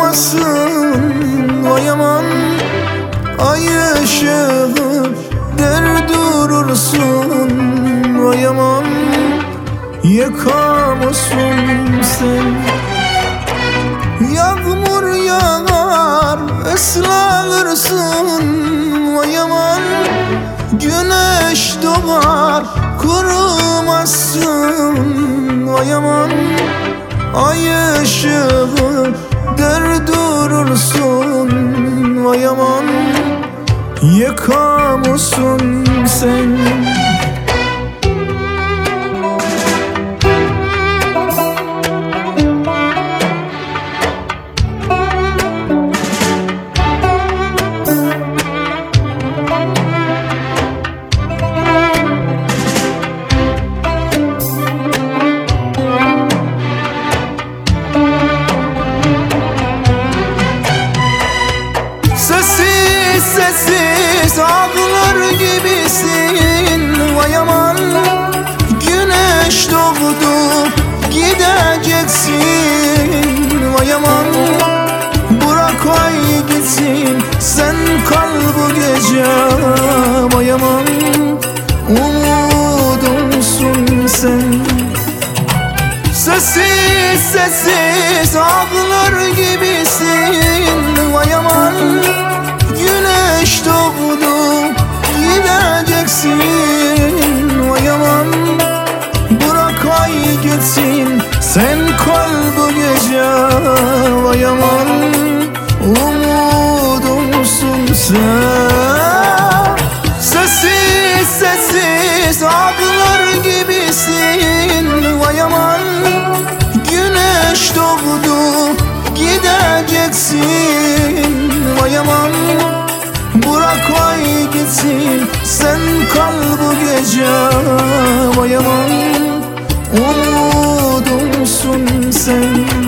kurumasın vay aman. Ay ışığı der durursun vay aman. Yakamasın sen. Yağmur yağar ıslanırsın vay aman. Güneş doğar kurumazsın vay aman. Ay ışığı der durursun vay aman. Yakamasın sen. Sessiz sessiz ağlar gibisin vay aman. Güneş doğdu gideceksin vay aman. Bırak ay gitsin sen kal bu gece vay aman. Umudumsun sen. Sessiz sessiz ağlar gibisin vay aman. Güneş doğdu gideceksin vay aman. Bırak ay gitsin sen kal bu gece vay aman. Umudumsun sen. Sessiz sessiz ağlar gibisin vay aman. Güneş doğdu gideceksin vay aman. Bırak ay gitsin sen kal bu gece vay aman. Umudumsun sen.